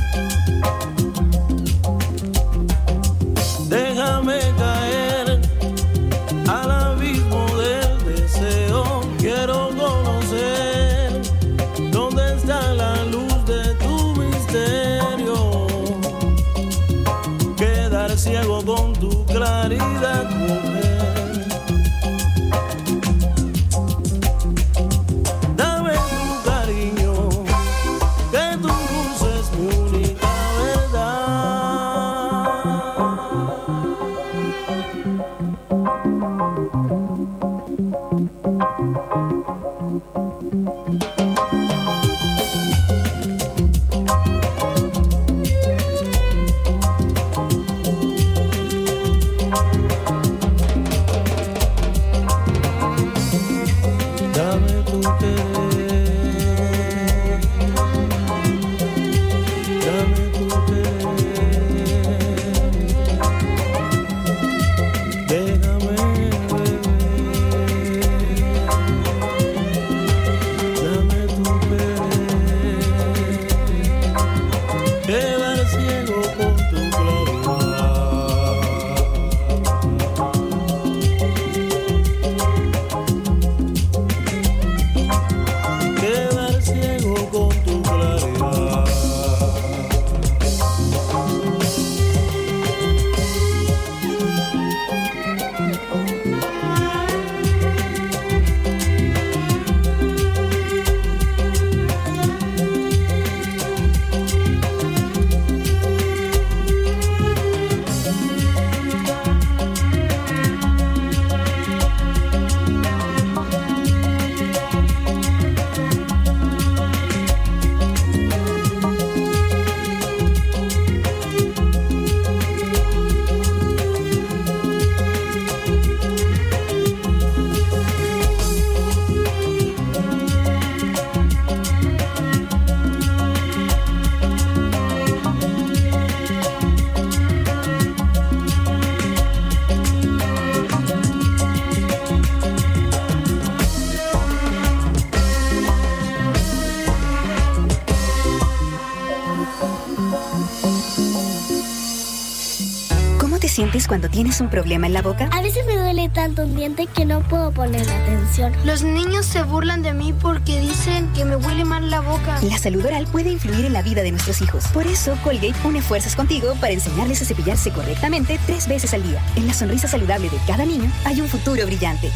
déjame caer al abismo del deseo. Quiero conocer dónde está la luz de tu misterio, quedar ciego con tu claridad, mujer. sientes cuando tienes un problema en la boca? A veces me duele tanto un diente que no puedo ponerle atención. Los niños se burlan de mí porque dicen que me huele mal la boca. La salud oral puede influir en la vida de nuestros hijos. Por eso, Colgate une fuerzas contigo para enseñarles a cepillarse correctamente tres veces al día. En la sonrisa saludable de cada niño hay un futuro brillante.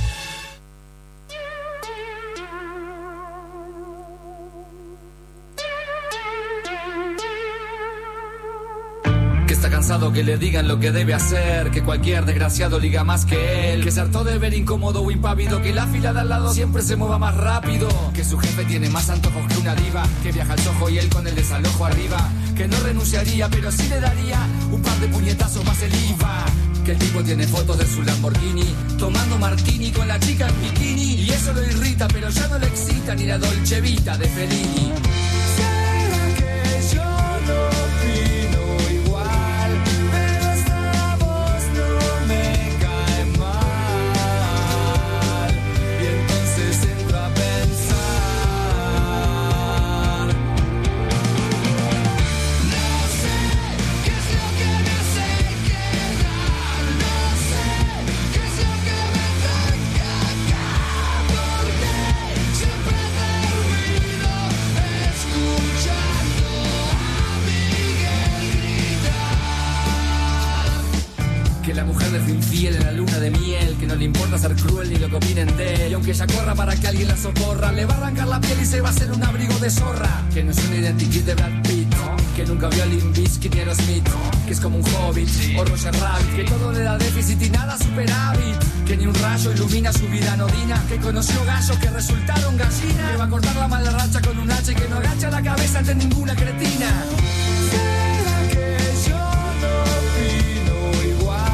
Está cansado que le digan lo que debe hacer, que cualquier desgraciado liga más que él, que se hartó de ver incómodo o impávido, que la fila de al lado siempre se mueva más rápido, que su jefe tiene más antojos que una diva, que viaja al Soho y él con el desalojo arriba, que no renunciaría pero sí le daría un par de puñetazos más el I V A, que el tipo tiene fotos de su Lamborghini tomando martini con la chica en bikini y eso lo irrita pero ya no le excita ni la Dolce Vita de Fellini. ¿Será que yo no opino? La mujer le fue infiel en la luna de miel, que no le importa ser cruel ni lo que opinen de él, y aunque ella corra para que alguien la socorra, le va a arrancar la piel y se va a hacer un abrigo de zorra, que no es un identikit de Brad Pitt, ¿no? Que nunca vio a Limp Bizkit ni a Aerosmith, ¿no? Que es como un hobbit o Roger Rabbit, que todo le da déficit y nada superávit, que ni un rayo ilumina su vida anodina, que conoció gallos que resultaron gallinas, que va a cortar la mala racha con un hacha y que no agacha la cabeza ante ninguna cretina. ¿Será que yo no opino igual?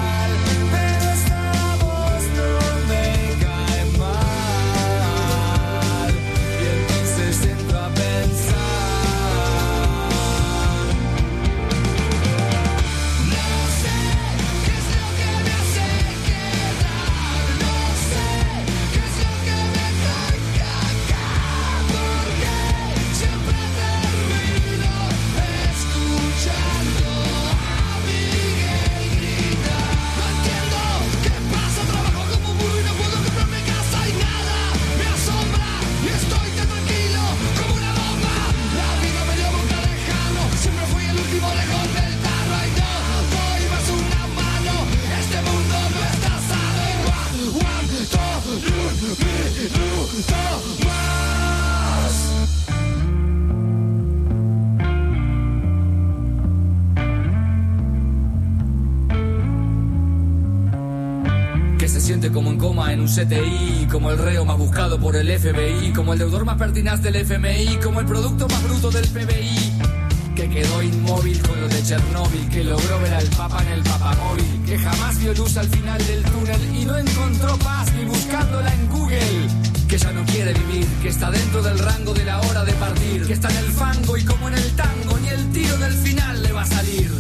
Como en coma en un C T I, como el reo más buscado por el F B I, como el deudor más pertinaz del F M I, como el producto más bruto del P B I, que quedó inmóvil con lo de Chernóbil, que logró ver al Papa en el papamóvil, que jamás vio luz al final del túnel y no encontró paz ni buscándola en Google, que ya no quiere vivir, que está dentro del rango de la hora de partir, que está en el fango y como en el tango ni el tiro del final le va a salir.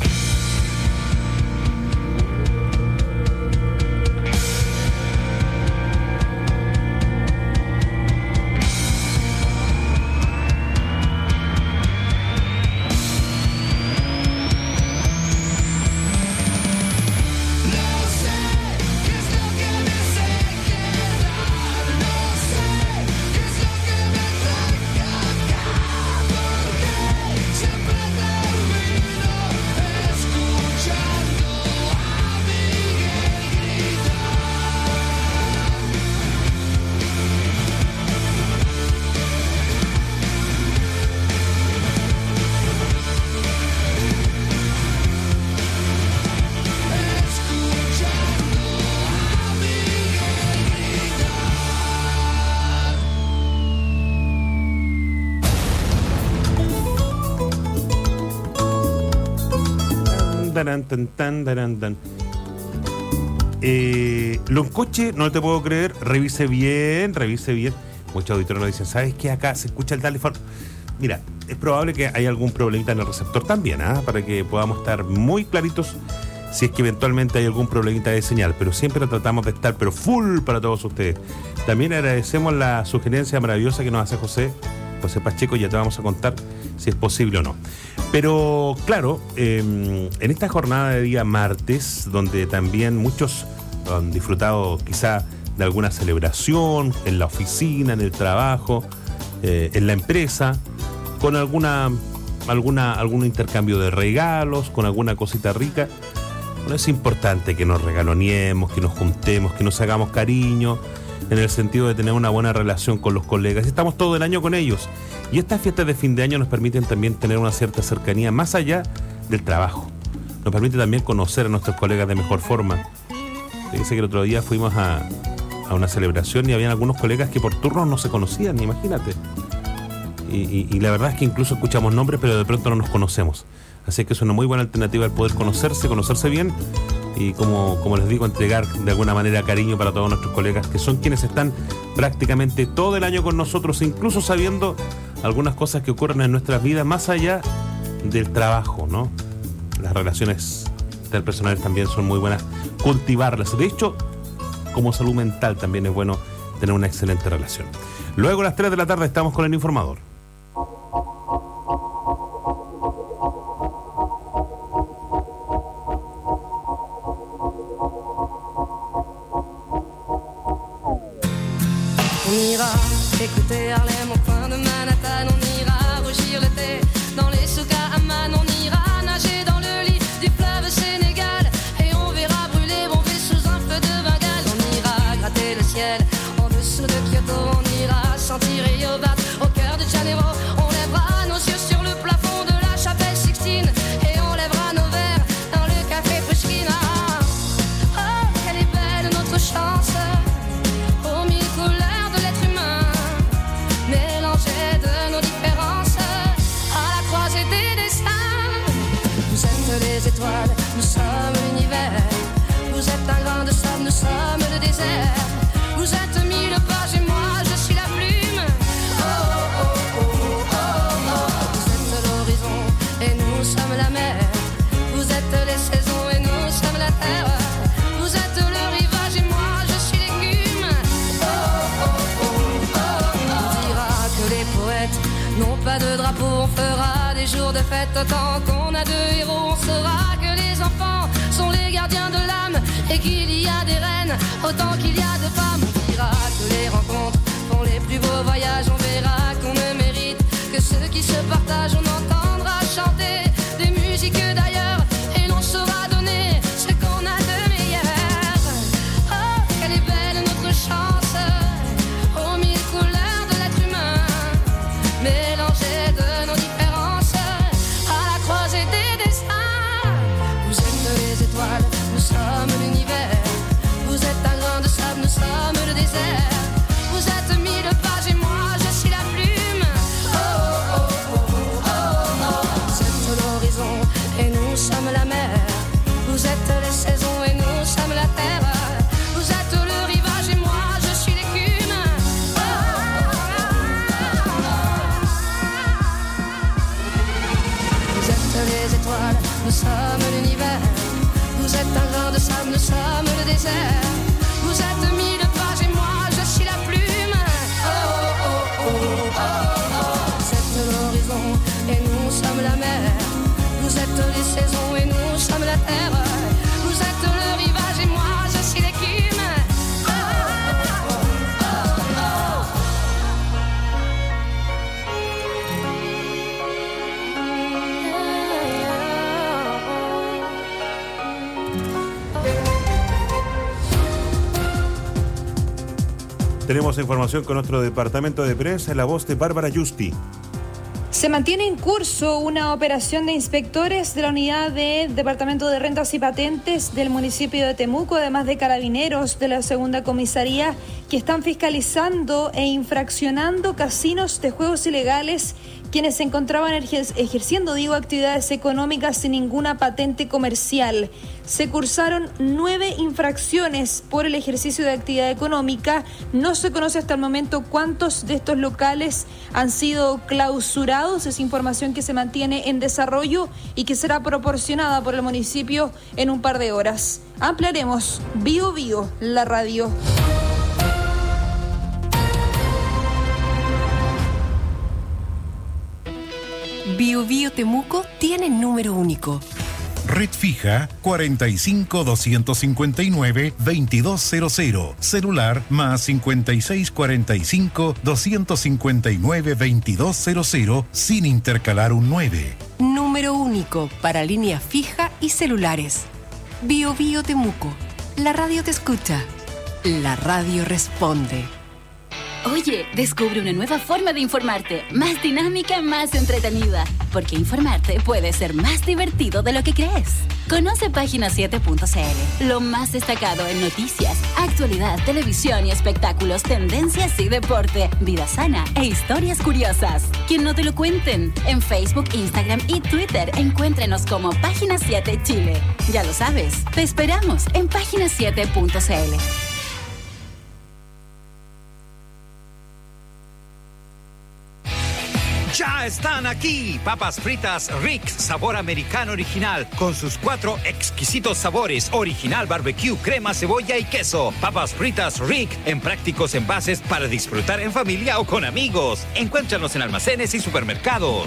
Tan, tan, tan, tan, tan. Eh, Loncoche, no te puedo creer, revise bien, revise bien. Muchos auditores nos dicen, ¿sabes qué? Acá se escucha el teléfono. Mira, es probable que haya algún problemita en el receptor también, ¿ah? Para que podamos estar muy claritos si es que eventualmente hay algún problemita de señal, pero siempre tratamos de estar pero full para todos ustedes. También agradecemos la sugerencia maravillosa que nos hace José, José Pacheco, ya te vamos a contar si es posible o no. Pero claro, eh, en esta jornada de día martes, donde también muchos han disfrutado quizá de alguna celebración en la oficina, en el trabajo, eh, en la empresa, con alguna, alguna, algún intercambio de regalos, con alguna cosita rica. Bueno, es importante que nos regaloniemos, que nos juntemos, que nos hagamos cariño, en el sentido de tener una buena relación con los colegas. Estamos todo el año con ellos. Y estas fiestas de fin de año nos permiten también tener una cierta cercanía más allá del trabajo. Nos permite también conocer a nuestros colegas de mejor forma. Fíjense que el otro día fuimos a, a una celebración y habían algunos colegas que por turnos no se conocían, imagínate. Y, y, y la verdad es que incluso escuchamos nombres, pero de pronto no nos conocemos. Así que es una muy buena alternativa el poder conocerse, conocerse bien y, como, como les digo, entregar de alguna manera cariño para todos nuestros colegas, que son quienes están prácticamente todo el año con nosotros, incluso sabiendo algunas cosas que ocurren en nuestras vidas más allá del trabajo, ¿no? Las relaciones interpersonales también son muy buenas cultivarlas. De hecho, como salud mental también es bueno tener una excelente relación. Luego a las tres de la tarde estamos con el informador. On ira écouter Harlem au coin de Manhattan, on ira rougir l'été dans les souks à Amman, on ira nager dans le lit du fleuve Sénégal et on verra brûler bomber sous un feu de Bengale. On ira gratter le ciel en dessous de Kyoto, on ira sentir Yobat au cœur de Janeiro, on lèvera nos yeux sur le plafond de la chapelle Sixtine et on lèvera nos verres dans le café Pushkin. Ah, oh, quelle est belle notre chance aux mille couleurs de nos différences à la croisée des destins. Vous êtes les étoiles, nous sommes l'univers. Vous êtes un grain de sable, nous sommes le désert. Vous êtes mille pages et moi je suis la plume. Oh oh oh oh oh oh. Vous êtes l'horizon et nous sommes la mer. Vous êtes les saisons et nous sommes la terre. Vous êtes le rivage et moi je suis l'écume. Oh oh oh oh oh. On dira que les poètes n'ont pas de drapeau, on fera des jours de fête autant qu'on a de héros. On saura que les enfants sont les gardiens de l'âme et qu'il y a des reines autant qu'il y a de femmes. On dira que les rencontres font les plus beaux voyages. On verra qu'on ne mérite que ceux qui se partagent. On entendra chanter des musiques d'ailleurs et l'on saura donner ce qu'on a de meilleur. Oh, quelle est belle notre chance aux mille couleurs de l'être humain, mélangées de nos différences à la croisée des destins. Vous êtes les étoiles, nous sommes l'univers. Vous êtes un grain de sable, nous sommes le désert. Vous êtes mille pages et moi je suis la plume. Oh oh oh oh oh oh. Vous êtes l'horizon et nous sommes la mer. Vous êtes les saisons et nous sommes la terre. Vous êtes le rivage et moi je suis l'écume. Oh, oh, oh, oh. Vous êtes les étoiles, nous sommes l'univers. Vous êtes un grain de sable, nous sommes le désert. Vous êtes mille pages et moi je suis la plume. Oh oh oh oh oh. Vous êtes l'horizon et nous sommes la mer. Vous êtes les saisons et nous sommes la terre. Vous êtes le rivage et moi je suis l'écume. Oh oh oh oh. Tenemos información con nuestro departamento de prensa, en la voz de Bárbara Justi. Se mantiene en curso una operación de inspectores de la unidad de Departamento de Rentas y Patentes del municipio de Temuco, además de carabineros de la segunda comisaría, que están fiscalizando e infraccionando casinos de juegos ilegales, quienes se encontraban ejerciendo, digo, actividades económicas sin ninguna patente comercial. Se cursaron nueve infracciones por el ejercicio de actividad económica. No se conoce hasta el momento cuántos de estos locales han sido clausurados. Es información que se mantiene en desarrollo y que será proporcionada por el municipio en un par de horas. Ampliaremos Bio Bio, la radio. Bio Bio Temuco tiene número único. Red fija cuarenta y cinco, doscientos cincuenta y nueve, veintidós cero cero. Celular más cincuenta y seis, cuarenta y cinco, doscientos cincuenta y nueve, veintidós cero cero sin intercalar un nueve. Número único para línea fija y celulares. Bio Bio Temuco. La radio te escucha. La radio responde. Oye, descubre una nueva forma de informarte, más dinámica, más entretenida, porque informarte puede ser más divertido de lo que crees. Conoce página siete punto c l, lo más destacado en noticias, actualidad, televisión y espectáculos, tendencias y deporte, vida sana e historias curiosas. Que no te lo cuenten. En Facebook, Instagram y Twitter encuéntrenos como Página siete Chile. Ya lo sabes, te esperamos en página siete punto c l. Ya están aquí, papas fritas Rick, sabor americano original, con sus cuatro exquisitos sabores, original barbecue, crema, cebolla y queso. Papas fritas Rick, en prácticos envases para disfrutar en familia o con amigos. Encuéntranos en almacenes y supermercados.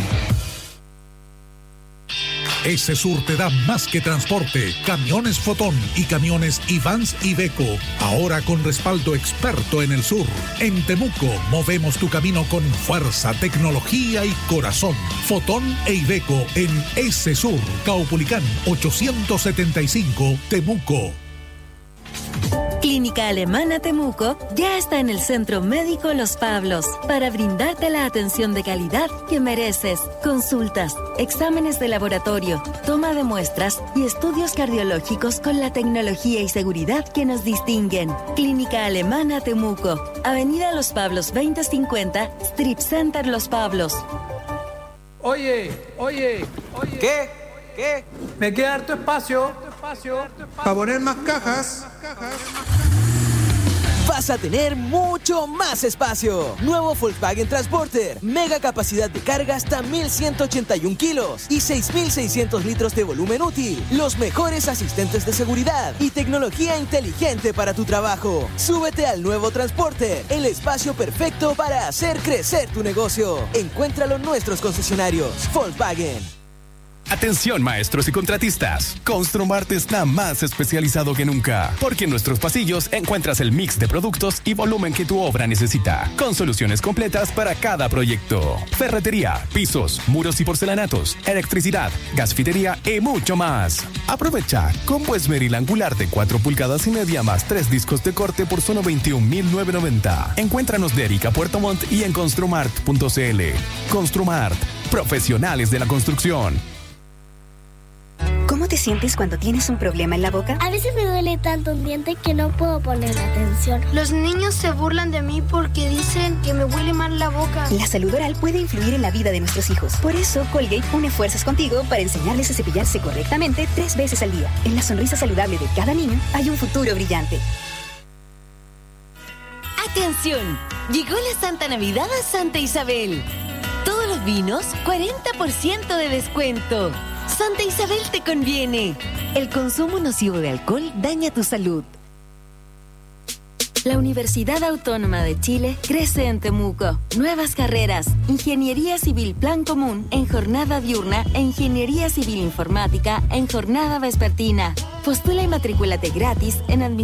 Esesur te da más que transporte, camiones Fotón y camiones Ivans Iveco, ahora con respaldo experto en el sur. En Temuco movemos tu camino con fuerza, tecnología y corazón. Fotón e Iveco en Esesur, Caupolicán ochocientos setenta y cinco, Temuco. Clínica Alemana Temuco ya está en el Centro Médico Los Pablos para brindarte la atención de calidad que mereces. Consultas, exámenes de laboratorio, toma de muestras y estudios cardiológicos con la tecnología y seguridad que nos distinguen. Clínica Alemana Temuco, Avenida Los Pablos veinte cincuenta, Strip Center Los Pablos. Oye, oye, oye. ¿Qué? ¿Qué? Me queda harto espacio. Para poner más cajas. Vas a tener mucho más espacio. Nuevo Volkswagen Transporter. Mega capacidad de carga hasta mil ciento ochenta y un kilos y seis mil seiscientos litros de volumen útil. Los mejores asistentes de seguridad y tecnología inteligente para tu trabajo. Súbete al nuevo Transporter, el espacio perfecto para hacer crecer tu negocio. Encuéntralo en nuestros concesionarios. Volkswagen. Atención maestros y contratistas, Construmart está más especializado que nunca, porque en nuestros pasillos encuentras el mix de productos y volumen que tu obra necesita, con soluciones completas para cada proyecto. Ferretería, pisos, muros y porcelanatos, electricidad, gasfitería y mucho más. Aprovecha combo Esmeril angular de cuatro pulgadas y media más tres discos de corte por solo veintiún mil novecientos noventa. Encuéntranos de Erika Puerto Montt y en construmart punto c l. Construmart, profesionales de la construcción. ¿Cómo te sientes cuando tienes un problema en la boca? A veces me duele tanto un diente que no puedo poner atención. Los niños se burlan de mí porque dicen que me huele mal la boca. La salud oral puede influir en la vida de nuestros hijos. Por eso, Colgate une fuerzas contigo para enseñarles a cepillarse correctamente tres veces al día. En la sonrisa saludable de cada niño hay un futuro brillante. ¡Atención! Llegó la Santa Navidad a Santa Isabel. Todos los vinos, cuarenta por ciento de descuento. Santa Isabel te conviene. El consumo nocivo de alcohol daña tu salud. La Universidad Autónoma de Chile crece en Temuco. Nuevas carreras: Ingeniería Civil Plan Común en jornada diurna e Ingeniería Civil Informática en jornada vespertina. Postula y matricúlate gratis en admisión